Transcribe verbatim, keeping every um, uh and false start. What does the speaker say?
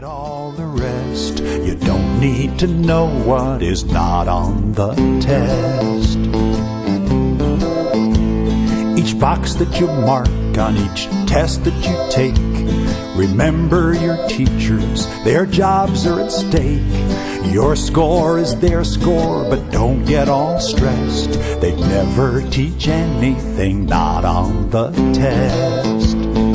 all the rest. You don't need to know what is not on the test. Each box that you mark on each test that you take, remember your teachers, their jobs are at stake. Your score is their score, but don't get all stressed. They'd never teach anything not on the test.